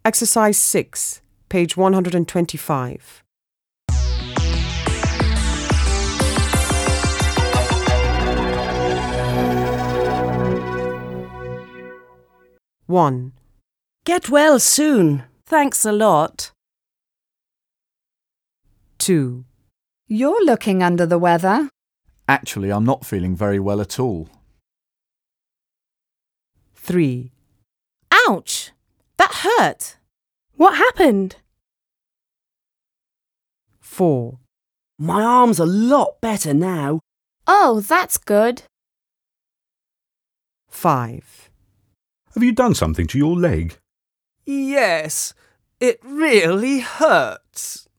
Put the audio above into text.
Exercise 6, page 125. One, Get well soon. Thanks a lot. 2, You're looking under the weather. Actually, I'm not feeling very well at all. 3, Ouch! That hurt. What happened? 4, My arm's a lot better now. Oh, that's good. 5. Have you done something to your leg? Yes, it really hurts.